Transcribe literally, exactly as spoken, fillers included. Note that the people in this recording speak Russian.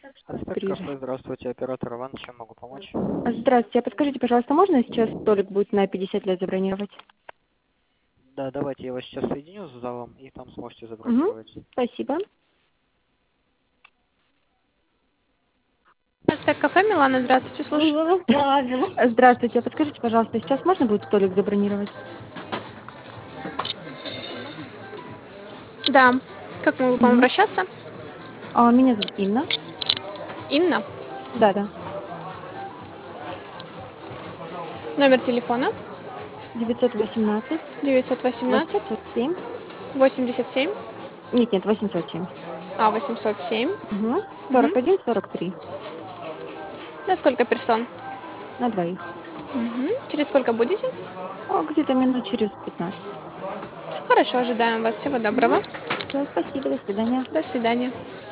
Ацтек Три же. кафе, здравствуйте, оператор Иван, чем могу помочь? Здравствуйте, а подскажите, пожалуйста, можно сейчас столик будет на пятьдесят лет забронировать? Да, давайте я вас сейчас соединю с залом, и там сможете Угу, забронировать. спасибо. Ацтек кафе, Милана, здравствуйте, слушаю. Здравствуйте, а подскажите, пожалуйста, сейчас можно будет столик забронировать? Да, как могу к вам Угу. обращаться? А, меня зовут Инна. Инна. Да-да. Номер телефона девятьсот восемнадцать девятьсот восемнадцать восемьсот семь. восемьдесят семь. Нет, нет, восемьсот семь. А, восемьсот семь. Угу. Угу. сорок один сорок три. На сколько персон? На двоих. Угу. Через сколько будете? О, где-то минут через пятнадцать. Хорошо, ожидаем вас. Всего Угу. доброго. Все, спасибо, до свидания. До свидания.